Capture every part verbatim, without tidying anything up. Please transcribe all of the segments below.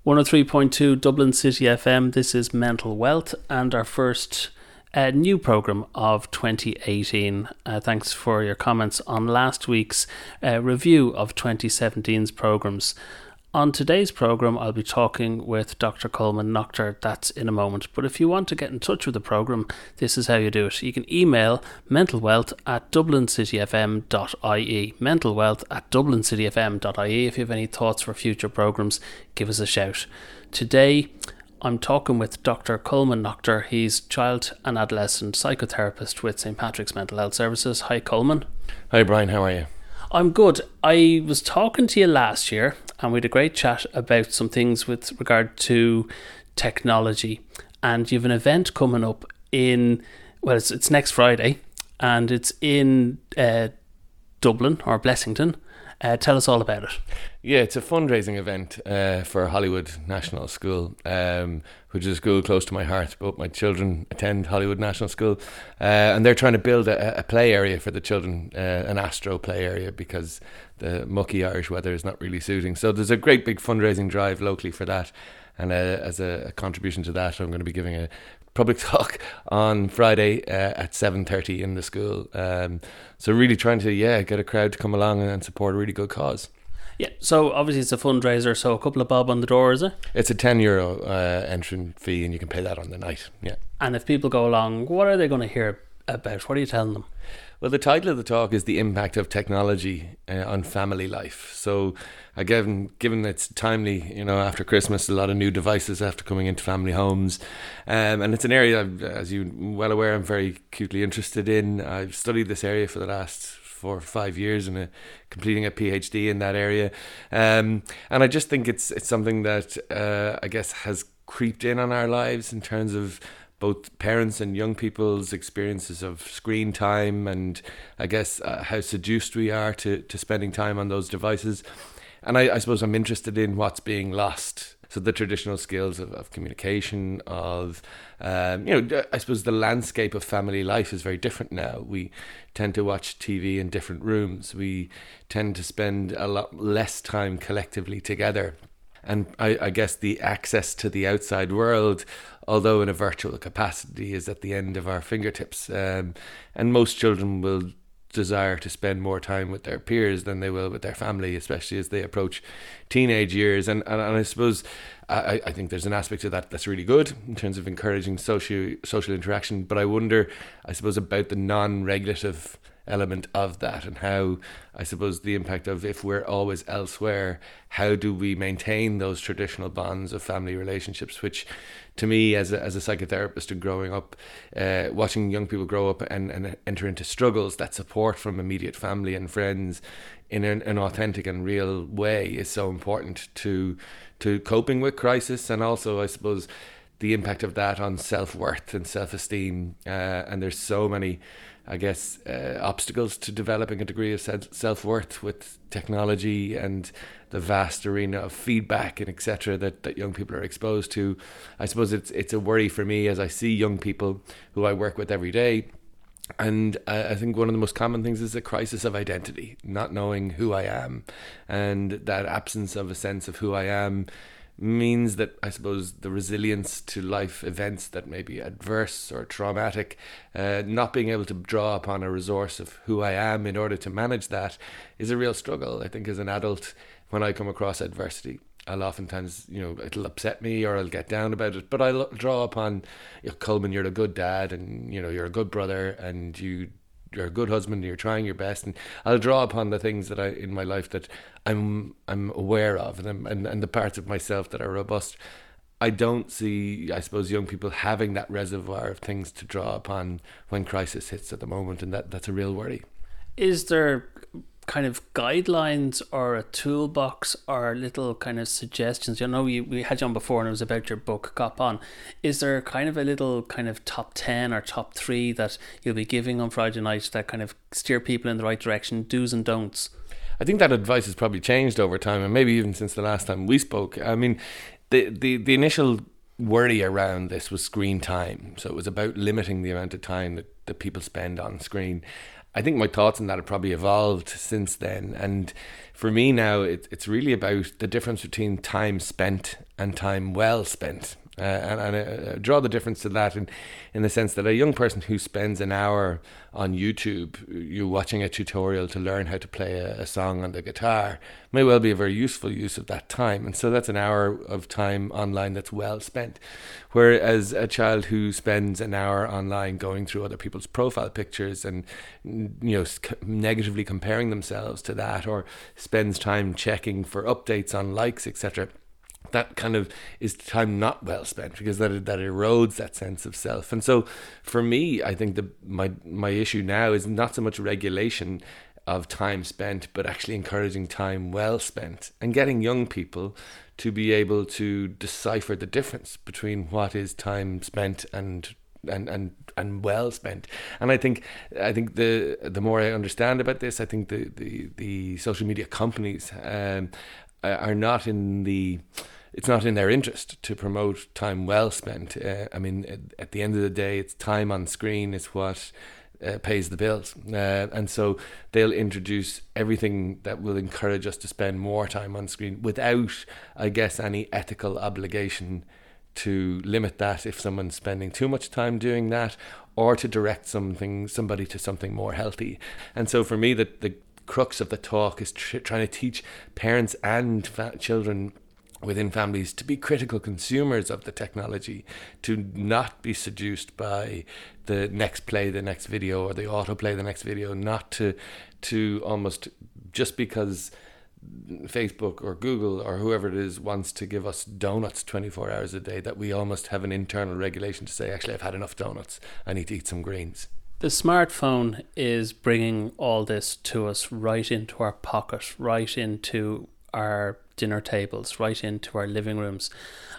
one oh three point two Dublin City F M. This is Mental Wealth and our first uh, new programme of twenty eighteen. Uh, thanks for your comments on last week's uh, review of twenty seventeen's programmes. On today's programme, I'll be talking with Doctor Colman Noctor. That's in a moment. But if you want to get in touch with the programme, this is how you do it. You can email mentalwealth at dublincityfm dot I E. mentalwealth at dublincityfm dot I E. If you have any thoughts for future programmes, give us a shout. Today, I'm talking with Doctor Colman Noctor. He's child and adolescent psychotherapist with Saint Patrick's Mental Health Services. Hi, Colman. Hi, Brian. How are you? I'm good. I was talking to you last year and we had a great chat about some things with regard to technology, and you have an event coming up in, well, it's, it's next Friday and it's in uh, Dublin or Blessington. Uh, tell us all about it. Yeah, it's a fundraising event uh, for Hollywood National School, um, which is a school close to my heart. Both my children attend Hollywood National School, uh, and they're trying to build a, a play area for the children, uh, an astro play area, because the mucky Irish weather is not really suiting. So there's a great big fundraising drive locally for that, and uh, as a, a contribution to that, I'm going to be giving a public talk on Friday uh, at seven thirty in the school. Um, so really trying to, yeah, get a crowd to come along and support a really good cause. Yeah, so obviously it's a fundraiser, so a couple of bob on the door, is it? It's a ten euro uh, entrance fee, and you can pay that on the night, yeah. And if people go along, what are they going to hear about? What are you telling them? Well, the title of the talk is The Impact of Technology uh, on Family Life. So, again, given it's timely, you know, after Christmas, a lot of new devices after coming into family homes. Um, and it's an area, I've, as you're well aware, I'm very acutely interested in. I've studied this area for the last four or five years and a, completing a PhD in that area. Um, and I just think it's it's something that, uh, I guess, has creeped in on our lives in terms of both parents and young people's experiences of screen time, and I guess uh, how seduced we are to, to spending time on those devices. And I, I suppose I'm interested in what's being lost. So the traditional skills of, of communication, of, um, you know, I suppose the landscape of family life is very different now. We tend to watch T V in different rooms. We tend to spend a lot less time collectively together. And I, I guess the access to the outside world, although in a virtual capacity, is at the end of our fingertips. Um, and most children will desire to spend more time with their peers than they will with their family, especially as they approach teenage years. And, and, and I suppose I, I think there's an aspect of that that's really good in terms of encouraging social social interaction. But I wonder, I suppose, about the non-regulative element of that, and how, I suppose, the impact of, if we're always elsewhere, how do we maintain those traditional bonds of family relationships, which to me, as a, as a psychotherapist and growing up, uh, watching young people grow up and, and enter into struggles, that support from immediate family and friends in an, an authentic and real way is so important to to coping with crisis, and also, I suppose, the impact of that on self-worth and self-esteem. Uh, and there's so many, I guess, uh, obstacles to developing a degree of self-worth with technology and the vast arena of feedback and et cetera that, that young people are exposed to. I suppose it's it's a worry for me as I see young people who I work with every day. And I, I think one of the most common things is a crisis of identity, not knowing who I am. And that absence of a sense of who I am means that, I suppose, the resilience to life events that may be adverse or traumatic, uh, not being able to draw upon a resource of who I am in order to manage that is a real struggle. I think as an adult, when I come across adversity, I'll oftentimes, you know, it'll upset me or I'll get down about it, but I'll draw upon, you know, Colman, you're a good dad, and, you know, you're a good brother, and you you're a good husband, you're trying your best, and I'll draw upon the things that I in my life that I'm I'm aware of, and I'm, and, and the parts of myself that are robust. I don't see, I suppose, young people having that reservoir of things to draw upon when crisis hits at the moment, and that, that's a real worry. Is there kind of guidelines or a toolbox or little kind of suggestions? You know, you, we had you on before and it was about your book, Cop On. Is there kind of a little kind of top ten or top three that you'll be giving on Friday night that kind of steer people in the right direction, do's and don'ts? I think that advice has probably changed over time, and maybe even since the last time we spoke. I mean, the the, the initial worry around this was screen time. So it was about limiting the amount of time that, that people spend on screen. I think my thoughts on that have probably evolved since then. And for me now, it, it's really about the difference between time spent and time well spent. Uh, and and I draw the difference to that in, in the sense that a young person who spends an hour on YouTube, you watching a tutorial to learn how to play a, a song on the guitar, may well be a very useful use of that time. And so that's an hour of time online that's well spent. Whereas a child who spends an hour online going through other people's profile pictures and, you know, negatively comparing themselves to that, or spends time checking for updates on likes, et cetera, that kind of is time not well spent, because that that erodes that sense of self. And so for me, I think the my my issue now is not so much regulation of time spent, but actually encouraging time well spent and getting young people to be able to decipher the difference between what is time spent and and and and well spent. And I think I think the the more I understand about this, I think the the, the social media companies um, are not in the it's not in their interest to promote time well spent. Uh, I mean, at, at the end of the day, it's time on screen is what uh, pays the bills. Uh, and so they'll introduce everything that will encourage us to spend more time on screen without, I guess, any ethical obligation to limit that if someone's spending too much time doing that, or to direct something somebody to something more healthy. And so for me, the, the crux of the talk is tr- trying to teach parents and fa- children within families to be critical consumers of the technology, to not be seduced by the next play, the next video, or the autoplay, the next video, not to to almost, just because Facebook or Google or whoever it is wants to give us donuts twenty-four hours a day, that we almost have an internal regulation to say, actually, I've had enough donuts, I need to eat some greens. The smartphone is bringing all this to us right into our pocket, right into our dinner tables, right into our living rooms.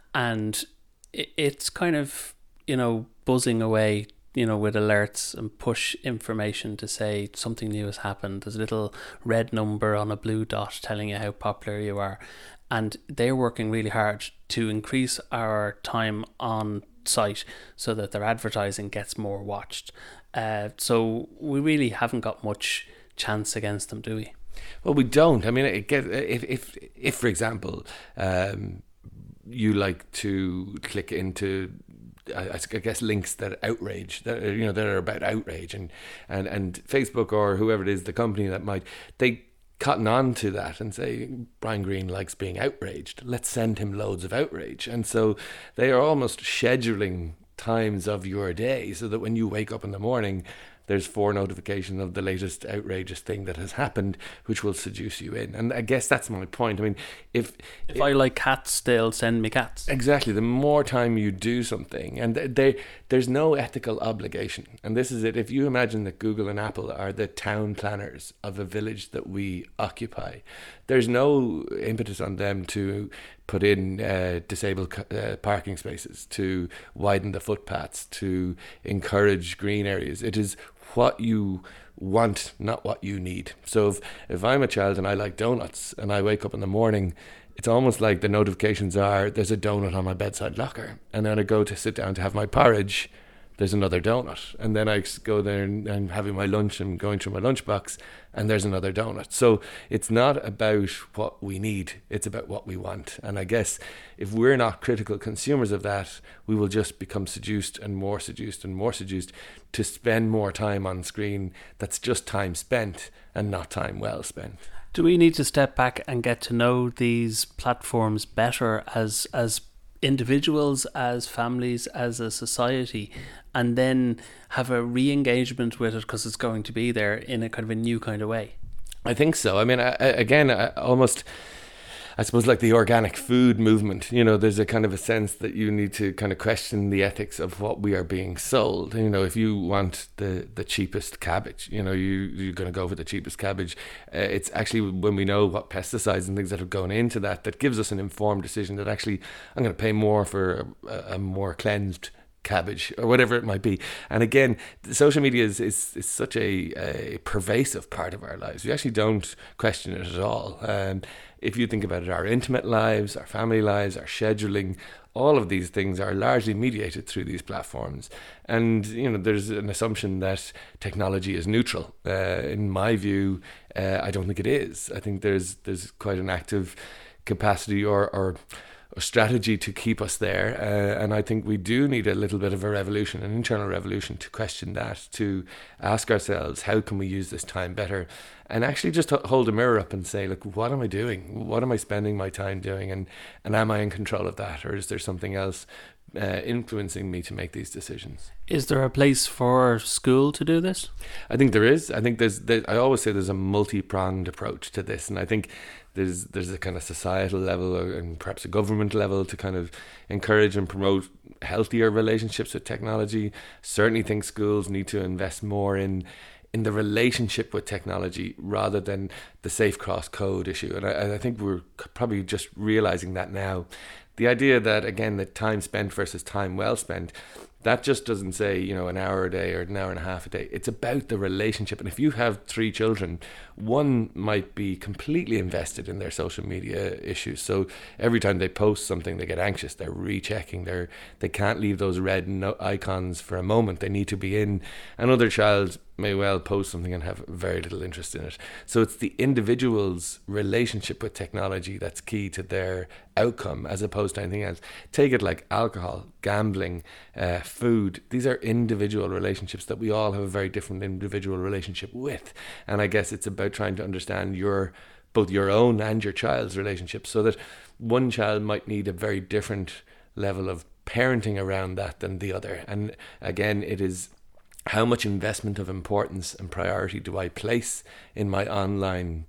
And it's kind of, you know, buzzing away, you know, with alerts and push information to say something new has happened. There's a little red number on a blue dot telling you how popular you are. And they're working really hard to increase our time on site so that their advertising gets more watched. Uh, so we really haven't got much chance against them, do we? Well, we don't. I mean, it get, if, if, if, for example, um, you like to click into, I, I guess, links that outrage, that are, you know, that are about outrage, and, and, and Facebook or whoever it is, the company that might, they cotton on to that and say, Brian Greene likes being outraged, let's send him loads of outrage. And so they are almost scheduling times of your day so that when you wake up in the morning, there's four notifications of the latest outrageous thing that has happened, which will seduce you in. And I guess that's my point. I mean, if if, if I like cats, they'll send me cats. Exactly. The more time you do something, and they, there's no ethical obligation. And this is it. If you imagine that Google and Apple are the town planners of a village that we occupy, there's no impetus on them to put in uh, disabled uh, parking spaces, to widen the footpaths, to encourage green areas. It is what you want, not what you need. So if, if I'm a child and I like donuts and I wake up in the morning, it's almost like the notifications are, there's a donut on my bedside locker. And then I go to sit down to have my porridge, there's another donut. And then I go there and I'm having my lunch and going through my lunchbox, and there's another donut. So it's not about what we need, it's about what we want. And I guess if we're not critical consumers of that, we will just become seduced and more seduced and more seduced to spend more time on screen that's just time spent and not time well spent. Do we need to step back and get to know these platforms better as as individuals, as families, as a society, and then have a re-engagement with it because it's going to be there in a kind of a new kind of way? I think so. I mean, I, again, I almost, I suppose, like the organic food movement, you know, there's a kind of a sense that you need to kind of question the ethics of what we are being sold. You know, if you want the, the cheapest cabbage, you know, you, you're going to go for the cheapest cabbage. Uh, it's actually when we know what pesticides and things that have gone into that, that gives us an informed decision that actually I'm going to pay more for a, a more cleansed cabbage or whatever it might be. And again, social media is, is, is such a, a pervasive part of our lives. We actually don't question it at all. Um, if you think about it, our intimate lives, our family lives, our scheduling, all of these things are largely mediated through these platforms. And, you know, there's an assumption that technology is neutral. Uh, in my view, uh, I don't think it is. I think there's there's quite an active capacity or, or, or strategy to keep us there. Uh, and I think we do need a little bit of a revolution, an internal revolution, to question that, to ask ourselves, how can we use this time better? And actually just hold a mirror up and say, look, what am I doing? What am I spending my time doing? And, and am I in control of that? Or is there something else uh, influencing me to make these decisions? Is there a place for school to do this? I think there is. I think there's, there, I always say there's a multi-pronged approach to this. And I think there's there's a kind of societal level and perhaps a government level to kind of encourage and promote healthier relationships with technology. Certainly think schools need to invest more in in the relationship with technology rather than the safe cross code issue. And I, I think we're probably just realizing that now. The idea that, again, that time spent versus time well spent, that just doesn't say, you know, an hour a day or an hour and a half a day. It's about the relationship. And if you have three children, one might be completely invested in their social media issues. So every time they post something, they get anxious. They're rechecking. They're, they can't leave those red no- icons for a moment. They need to be in. Another child may well post something and have very little interest in it. So it's the individual's relationship with technology that's key to their outcome as opposed to anything else. Take it like alcohol, gambling, uh, food. These are individual relationships that we all have a very different individual relationship with. And I guess it's about trying to understand your both your own and your child's relationship, so that one child might need a very different level of parenting around that than the other. And again, it is how much investment of importance and priority do I place in my online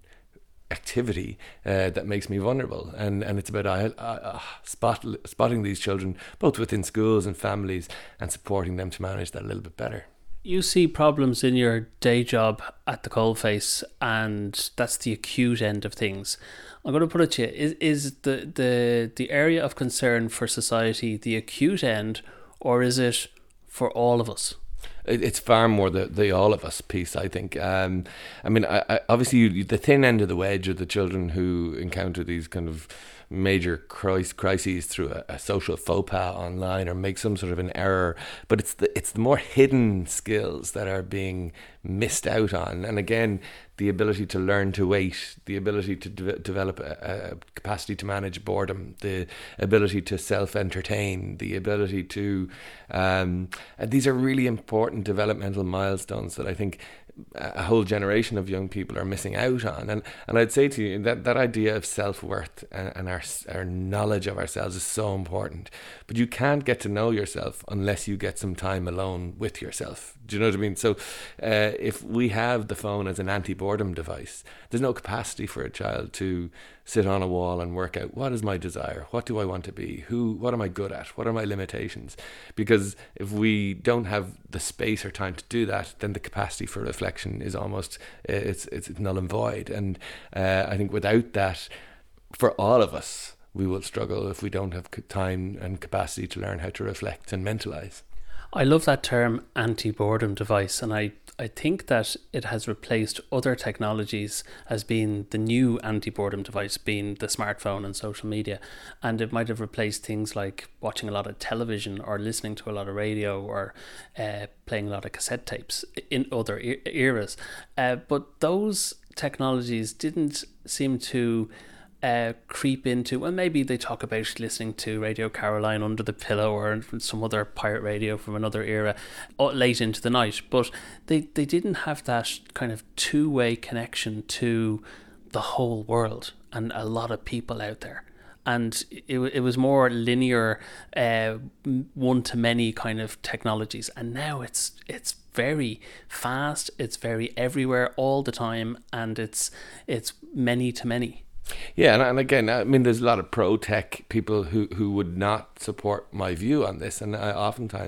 activity uh, that makes me vulnerable. And and it's about uh, uh, spot, spotting these children both within schools and families and supporting them to manage that a little bit better. You see problems in your day job at the coalface, and that's the acute end of things. I'm going to put it to you, is, is the, the, the area of concern for society the acute end, or is it for all of us? It's far more the, the all of us piece, I think. Um, I mean, I, I, obviously, you, the thin end of the wedge are the children who encounter these kind of major crises through a, a social faux pas online or make some sort of an error. But it's the it's the more hidden skills that are being missed out on. And again, the ability to learn to wait, the ability to de- develop a, a capacity to manage boredom, the ability to self-entertain, the ability to... Um, and these are really important developmental milestones that I think a whole generation of young people are missing out on. And and I'd say to you that that idea of self-worth and, and our our knowledge of ourselves is so important. But you can't get to know yourself unless you get some time alone with yourself. Do you know what I mean? So uh, if we have the phone as an anti-boredom device, there's no capacity for a child to sit on a wall and work out, what is my desire? What do I want to be? Who? What am I good at? What are my limitations? Because if we don't have the space or time to do that, then the capacity for reflection is almost, it's it's null and void. And uh, I think without that, for all of us, we will struggle if we don't have time and capacity to learn how to reflect and mentalize. I love that term anti-boredom device, and I, I think that it has replaced other technologies as being the new anti-boredom device, being the smartphone and social media. And it might have replaced things like watching a lot of television or listening to a lot of radio or uh, playing a lot of cassette tapes in other e- eras. Uh, but those technologies didn't seem to Uh, creep into, well, maybe they talk about listening to Radio Caroline under the pillow or some other pirate radio from another era late into the night, but they, they didn't have that kind of two-way connection to the whole world and a lot of people out there. And it it was more linear, uh, one-to-many kind of technologies. And now it's it's very fast, it's very everywhere all the time, and it's it's many-to-many. Yeah, and, and again, I mean, there's a lot of pro-tech people who, who would not support my view on this, and I, oftentimes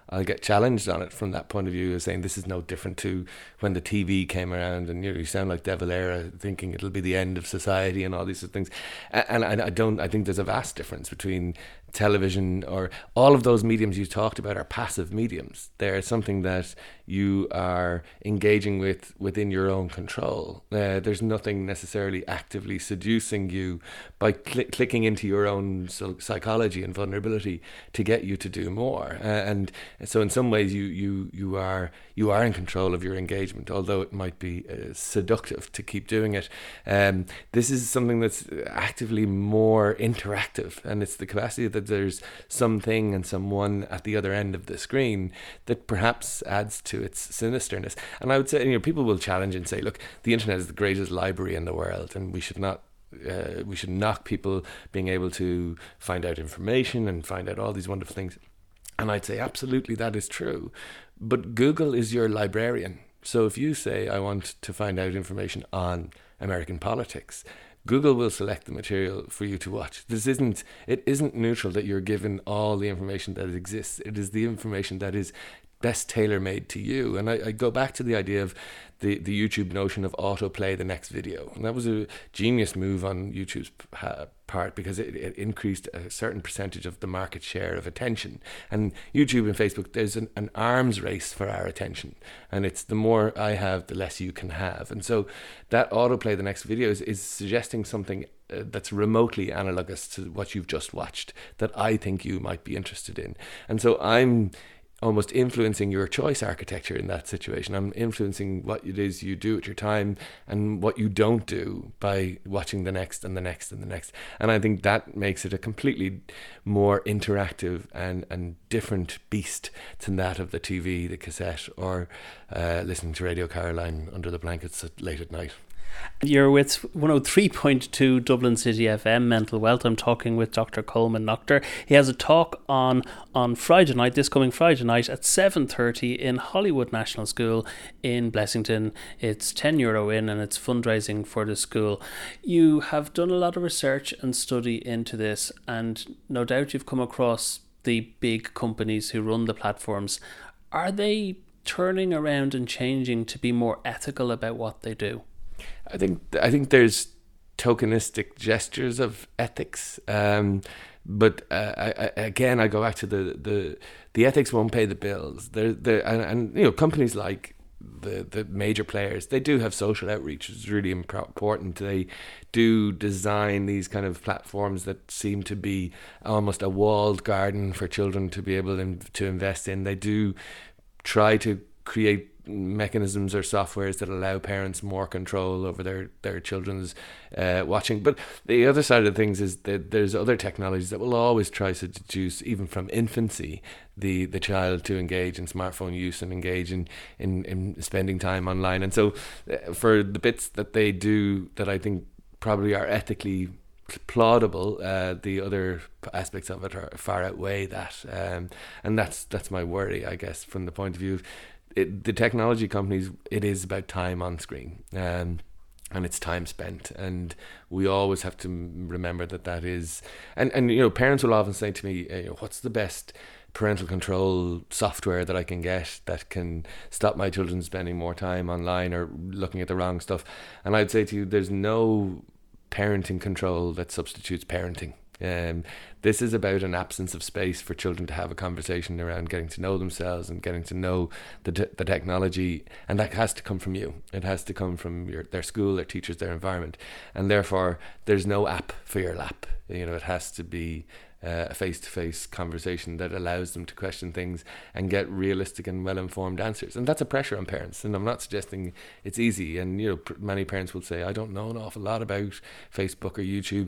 I'll get challenged on it from that point of view, as saying this is no different to when the T V came around, and you know, you sound like De Valera thinking it'll be the end of society and all these things. And I, I don't. I think there's a vast difference between television or all of those mediums you talked about are passive mediums. They're something that you are engaging with within your own control. Uh, there's nothing necessarily actively seducing you by cl- clicking into your own psychology and vulnerability to get you to do more. Uh, and so in some ways you you you are you are in control of your engagement, although it might be uh, seductive to keep doing it. Um, this is something that's actively more interactive, and it's the capacity that there's something and someone at the other end of the screen that perhaps adds to its sinisterness. And I would say, you know, people will challenge and say, look, the internet is the greatest library in the world, and we should not uh, we should knock people being able to find out information and find out all these wonderful things. And I'd say absolutely that is true, but Google is your librarian. So if you say, I want to find out information on American politics, Google will select the material for you to watch. This isn't, it isn't neutral that you're given all the information that exists. It is the information that is best tailor-made to you. And I, I go back to the idea of the, the YouTube notion of autoplay the next video. And that was a genius move on YouTube's uh, part, because it, it increased a certain percentage of the market share of attention. And YouTube and Facebook, there's an, an arms race for our attention. And it's the more I have, the less you can have. And so that autoplay the next video is, is suggesting something uh, that's remotely analogous to what you've just watched that I think you might be interested in. And so I'm almost influencing your choice architecture in that situation. I'm influencing what it is you do at your time and what you don't do by watching the next and the next and the next. And I think that makes it a completely more interactive and, and different beast than that of the T V, the cassette, or uh, listening to Radio Caroline under the blankets at, late at night. You're with one oh three point two Dublin City F M, Mental Wealth. I'm talking with Doctor Colman Noctor. He has a talk on on Friday night, this coming Friday night at seven thirty in Hollywood National School in Blessington. It's ten euro in, and it's fundraising for the school. You have done a lot of research and study into this, and no doubt you've come across the big companies who run the platforms. Are they turning around and changing to be more ethical about what they do? I think I think there's tokenistic gestures of ethics, um, but uh, I, I, again, I go back to the, the the ethics won't pay the bills. They're, they're, and, and you know, companies like the the major players, they do have social outreach, which is really important. They do design these kind of platforms that seem to be almost a walled garden for children to be able to invest in. They do try to create mechanisms or softwares that allow parents more control over their their children's uh, watching. But the other side of things is that there's other technologies that will always try to deduce, even from infancy, the the child to engage in smartphone use and engage in in, in spending time online. And so uh, for the bits that they do that I think probably are ethically plaudable, uh, the other aspects of it are far outweigh that, um, and that's that's my worry, I guess, from the point of view of It, the technology companies. It is about time on screen, um, and it's time spent, and we always have to remember that that is. And, and you know, parents will often say to me, you know, "What's the best parental control software that I can get that can stop my children spending more time online or looking at the wrong stuff?" And I'd say to you, there's no parenting control that substitutes parenting. Um, this is about an absence of space for children to have a conversation around getting to know themselves and getting to know the te- the technology, and that has to come from you. It has to come from your their school, their teachers, their environment, and therefore there's no app for your lap. You know, it has to be uh, a face-to-face conversation that allows them to question things and get realistic and well-informed answers. And that's a pressure on parents. And I'm not suggesting it's easy. And you know, pr- many parents will say, "I don't know an awful lot about Facebook or YouTube."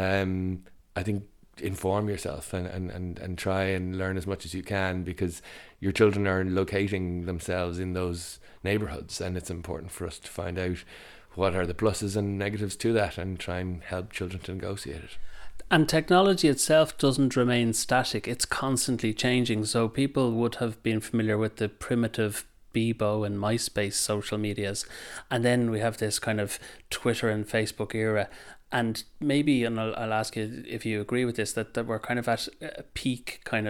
Um, I think inform yourself and, and, and, and try and learn as much as you can, because your children are locating themselves in those neighborhoods, and it's important for us to find out what are the pluses and negatives to that and try and help children to negotiate it. And technology itself doesn't remain static. It's constantly changing. So people would have been familiar with the primitive Bebo and MySpace social medias. And then we have this kind of Twitter and Facebook era. And maybe, and I'll, I'll ask you if you agree with this, that, that we're kind of at a peak kind of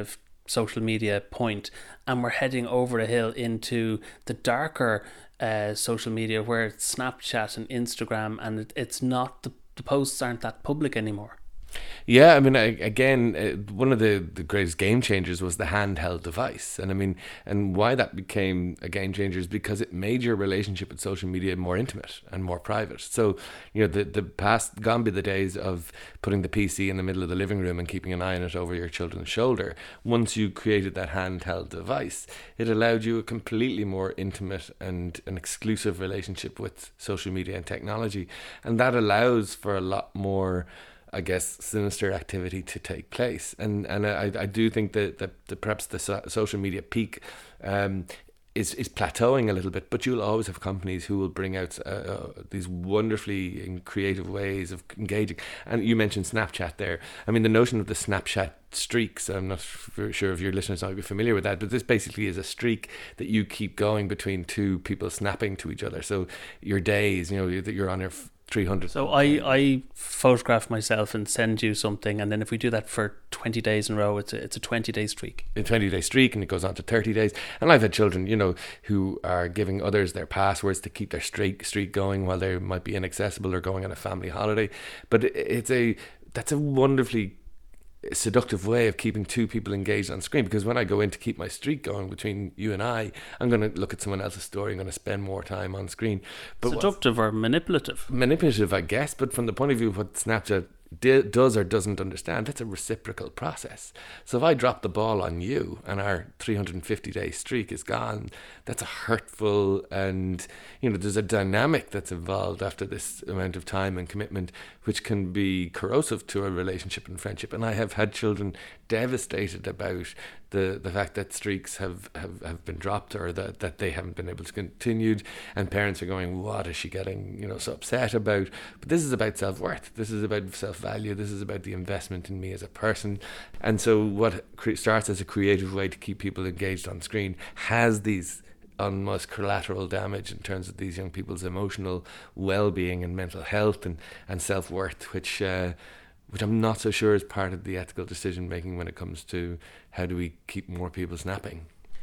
social media point, and we're heading over a hill into the darker uh, social media where it's Snapchat and Instagram, and it, it's not the, the posts aren't that public anymore. Yeah, I mean, I, again, uh, one of the, the greatest game changers was the handheld device. And I mean, and why that became a game changer is because it made your relationship with social media more intimate and more private. So, you know, the, the past, gone be the days of putting the P C in the middle of the living room and keeping an eye on it over your children's shoulder. Once you created that handheld device, it allowed you a completely more intimate and an exclusive relationship with social media and technology. And that allows for a lot more, I guess, sinister activity to take place. And and I, I do think that, that, that perhaps the so- social media peak um, is, is plateauing a little bit, but you'll always have companies who will bring out uh, uh, these wonderfully and creative ways of engaging. And you mentioned Snapchat there. I mean, the notion of the Snapchat streaks, I'm not f- sure if your listeners might be familiar with that, but this basically is a streak that you keep going between two people snapping to each other. So your days, you know, that you're on your f- three hundred. So I, I photograph myself and send you something, and then if we do that for twenty days in a row, it's a, it's a twenty day streak. A twenty day streak, and it goes on to thirty days. And I've had children, you know, who are giving others their passwords to keep their streak streak going while they might be inaccessible or going on a family holiday. But it's a that's a wonderfully seductive way of keeping two people engaged on screen, because when I go in to keep my streak going between you and I, I'm going to look at someone else's story, I'm going to spend more time on screen. But seductive or manipulative? Manipulative, I guess, but from the point of view of what Snapchat d- does or doesn't understand, that's a reciprocal process. So if I drop the ball on you and our three hundred fifty day streak is gone, that's a hurtful, and you know, there's a dynamic that's involved after this amount of time and commitment, which can be corrosive to a relationship and friendship. And I have had children devastated about the the fact that streaks have, have, have been dropped, or that, that they haven't been able to continue, and parents are going, what is she getting, you know, so upset about? But this is about self-worth, this is about self-value, this is about the investment in me as a person. And so what cre- starts as a creative way to keep people engaged on screen has these almost collateral damage in terms of these young people's emotional well-being and mental health and, and self-worth, which uh, which I'm not so sure is part of the ethical decision making when it comes to how do we keep more people snapping.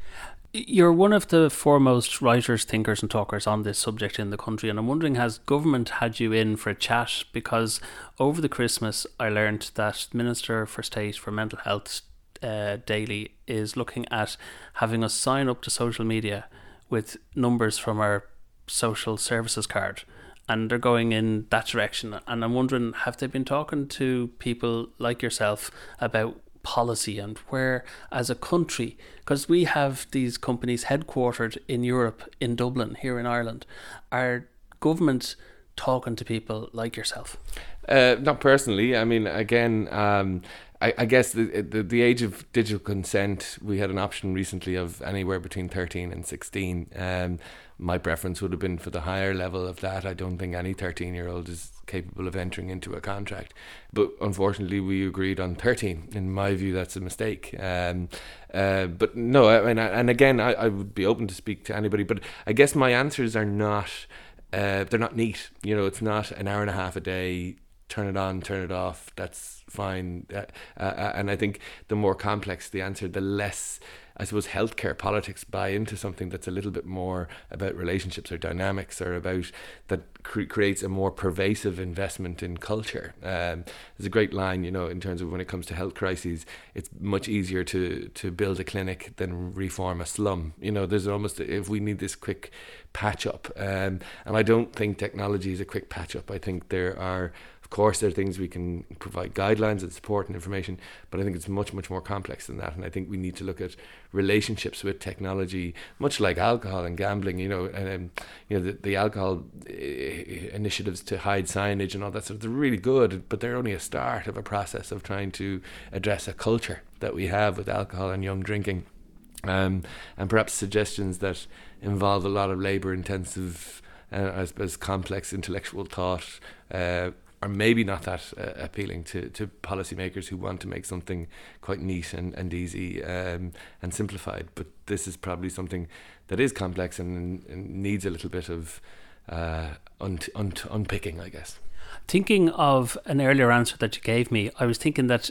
You're one of the foremost writers, thinkers and talkers on this subject in the country, and I'm wondering, has government had you in for a chat? Because over the Christmas I learned that Minister for State for Mental Health, uh, Daly, is looking at having us sign up to social media with numbers from our social services card, and they're going in that direction. And I'm wondering, have they been talking to people like yourself about policy and where, as a country, because we have these companies headquartered in Europe, in Dublin, here in Ireland, are government talking to people like yourself? Uh, not personally. I mean, again, um, I, I guess the, the the age of digital consent, we had an option recently of anywhere between thirteen and sixteen. Um, my preference would have been for the higher level of that. I don't think any thirteen-year-old is capable of entering into a contract. But unfortunately, we agreed on thirteen. In my view, that's a mistake. Um, uh, but no, I mean, and again, I, I would be open to speak to anybody. But I guess my answers are not, uh, they're not neat. You know, it's not an hour and a half a day, turn it on, turn it off, that's fine. Uh, uh, and I think the more complex the answer, the less, I suppose, healthcare politics buy into something that's a little bit more about relationships or dynamics, or about that cre- creates a more pervasive investment in culture. Um, there's a great line, you know, in terms of when it comes to health crises, it's much easier to, to build a clinic than reform a slum. You know, there's almost, if we need this quick patch up. Um, and I don't think technology is a quick patch up. I think there are, of course, there are things we can provide guidelines and support and information, but I think it's much, much more complex than that. And I think we need to look at relationships with technology, much like alcohol and gambling. You know, and um, you know the, the alcohol uh, initiatives to hide signage and all that sort of, they're really good, but they're only a start of a process of trying to address a culture that we have with alcohol and young drinking, um, and perhaps suggestions that involve a lot of labour-intensive, uh, I suppose, complex intellectual thought. Uh, Are maybe not that uh, appealing to, to policymakers who want to make something quite neat and, and easy um, and simplified. But this is probably something that is complex and, and needs a little bit of uh, un- un- unpicking, I guess. Thinking of an earlier answer that you gave me, I was thinking that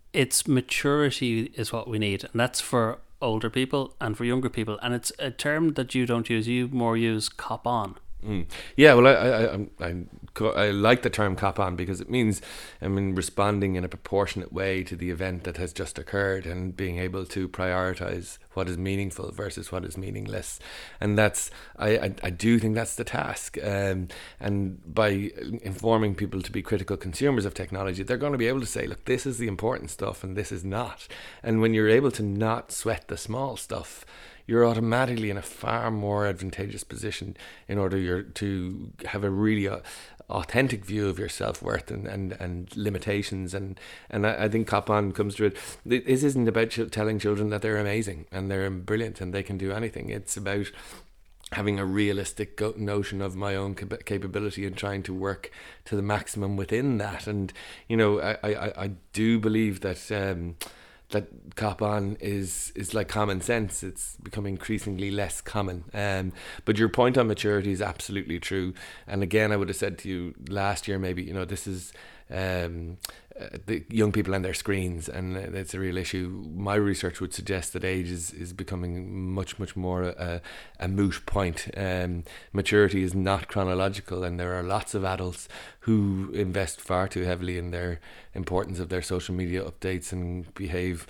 it's maturity is what we need, and that's for older people and for younger people. And it's a term that you don't use; you more use "cop on." Mm. Yeah, well, I I, I I I like the term "cop on" because it means, I mean, responding in a proportionate way to the event that has just occurred and being able to prioritize what is meaningful versus what is meaningless. And that's, I, I, I do think that's the task. Um, and by informing people to be critical consumers of technology, they're going to be able to say, look, this is the important stuff and this is not. And when you're able to not sweat the small stuff, you're automatically in a far more advantageous position in order you're, to have a really uh, authentic view of your self-worth and, and, and limitations. And, and I, I think Cop On comes to it. This isn't about ch- telling children that they're amazing and they're brilliant and they can do anything. It's about having a realistic go- notion of my own cap- capability and trying to work to the maximum within that. And, you know, I, I, I do believe that... Um, that cop on is is like common sense. It's becoming increasingly less common. Um, but your point on maturity is absolutely true. And again, I would have said to you last year, maybe, you know, this is um, uh, the young people and their screens, and it's a real issue. My research would suggest that age is, is becoming much, much more a, a moot point. Um, maturity is not chronological, and there are lots of adults who invest far too heavily in their importance of their social media updates and behave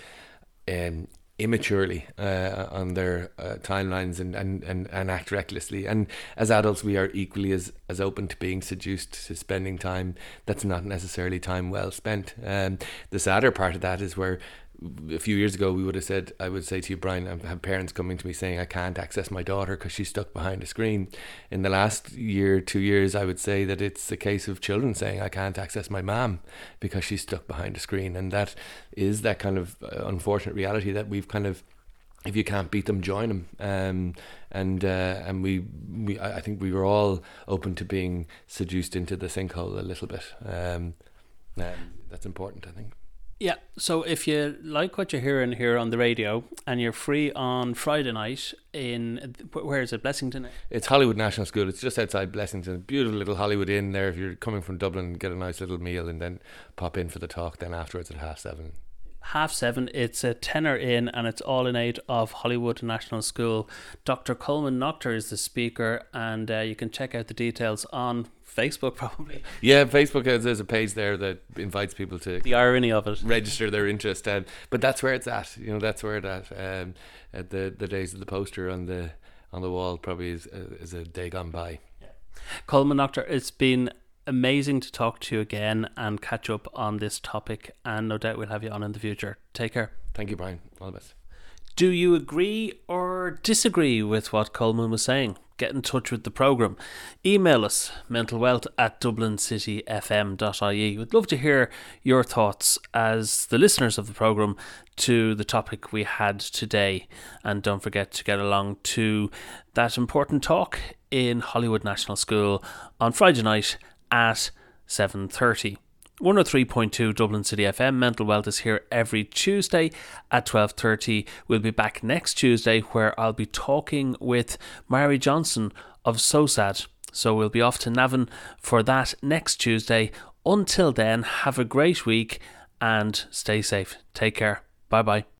um, immaturely uh, on their uh, timelines and, and, and, and act recklessly. And as adults, we are equally as, as open to being seduced to spending time that's not necessarily time well spent. Um, the sadder part of that is where a few years ago we would have said, I would say to you, Brian, I have parents coming to me saying I can't access my daughter because she's stuck behind a screen. In the last year, two years, I would say that it's a case of children saying I can't access my mom because she's stuck behind a screen. And that is that kind of uh, unfortunate reality that we've kind of, if you can't beat them, join them. Um, and uh, and we, we, I think we were all open to being seduced into the sinkhole a little bit. Um, and that's important, I think. Yeah, so if you like what you're hearing here on the radio and you're free on Friday night in, where is it, Blessington? It's Hollywood National School. It's just outside Blessington. Beautiful little Hollywood Inn there. If you're coming from Dublin, get a nice little meal and then pop in for the talk then afterwards at half seven. Half seven, it's a tenner in, and it's all in aid of Hollywood National School. Doctor Coleman Noctor is the speaker, and uh, you can check out the details on Facebook probably. Yeah, Facebook, there's a page there that invites people to the irony of it, register their interest. Um, but that's where it's at. You know, that's where it's at. Um, at the the days of the poster on the on the wall probably is uh, is a day gone by. Yeah. Coleman Noctor, it's been amazing to talk to you again and catch up on this topic, and no doubt we'll have you on in the future. Take care. Thank you, Brian. All the best. Do you agree or disagree with what Coleman was saying? Get in touch with the programme. Email us, mentalwealth at dublin city f m dot i e. We'd love to hear your thoughts as the listeners of the programme to the topic we had today. And don't forget to get along to that important talk in Hollywood National School on Friday night at seven thirty. one oh three point two Dublin City F M. Mental Wealth is here every Tuesday at twelve thirty. We'll be back next Tuesday where I'll be talking with Mary Johnson of SOSAD. So we'll be off to Navan for that next Tuesday. Until then, have a great week and stay safe. Take care. Bye bye.